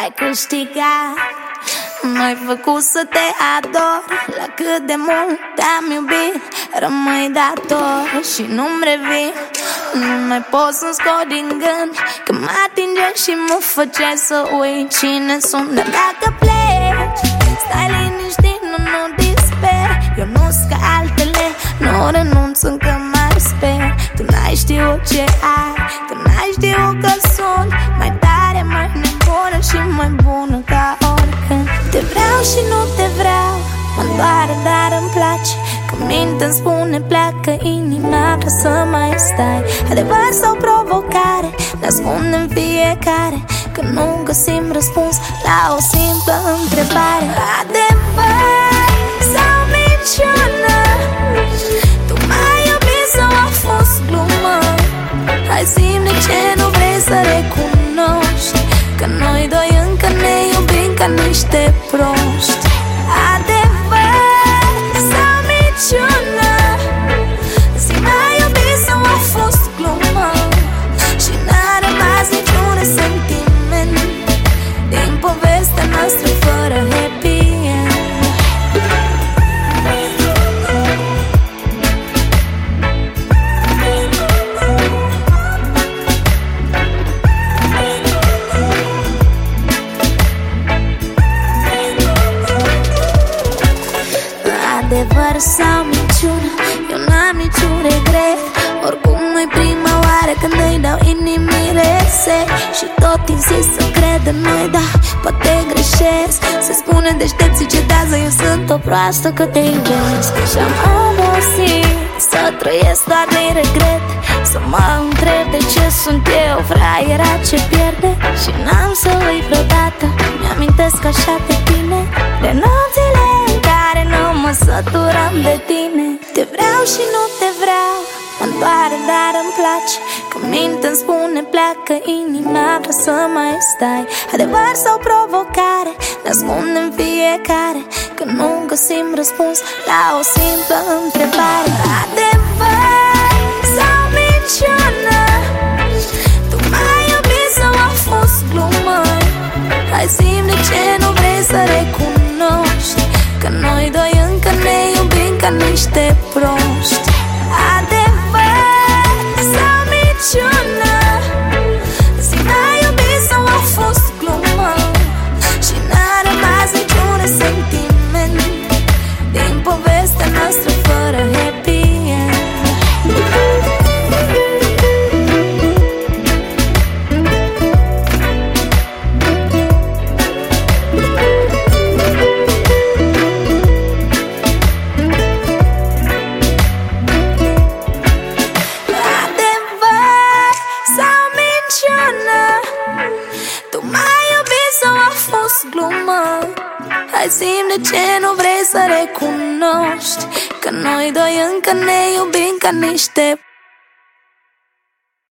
ai câștigat. M-ai făcut să te ador, la cât de mult te-am iubit. Rămâi dator și nu-mi revin. Nu mai pot să-mi scot din gând că mă atinge și mă face să uit cine sunt. Dar dacă pleci, stai liniștit, nu disper. Eu nu-s ca altele, nu renunț, încă mai sper. Tu n-ai știut ce ai, tu n-ai știut că sunt mai tare, mai nebună și mai bună ca oricând. Te vreau și nu te vreau, mă doare, dar îmi place. Că mintea-mi spune pleacă, inima vrea să mai stai. Adevăr sau provocare, ne ascundem fiecare, că nu găsim răspuns la o simplă întrebare. Adevăr sau minciună, tu m-ai iubit sau a fost glumă? Hai zi-mi de ce nu vrei să recunoști că noi doi încă ne iubim ca niște proști. Adevăr sau minciună, zi m-ai iubit sau a fost glumă? Și n-a rămas niciun sentiment din povestea noastră fără happy end. Adevăr sau minciună, eu n-am niciun regret. Oricum nu-i prima oară când îi dau inimii reset. Și tot insist să cred în noi, da, poate greșesc. Se spune deștepții cedează, eu sunt o proastă că te iubesc. Și-am obosit să trăiesc doar de regret, să mă întreb de ce sunt eu fraiera ce pierde. Și n-am să uit vreodată, mi-amintesc așa de bine de nopțile în care nu mă săturam de tine. Te vreau și nu te vreau, mă doare, dar îmi place. Că mintea-mi spune pleacă, inima vrea să mai stai. Adevăr sau provocare, ne ascundem fiecare, că nu găsim răspuns la o simplă întrebare. Adevăr sau minciună, tu m-ai iubit sau a fost glumă? Hai zi-mi de ce nu vrei să recunoști că noi doi încă ne iubim ca niște proști. Adevăr sau minciună, zi m-ai iubit sau a fost glumă? Și n-a rămas niciun sentiment din povestea noastră fără happy end. Tu m-ai iubit sau a fost glumă? Hai zi-mi de ce nu vrei să recunoști că noi doi încă ne iubim ca niște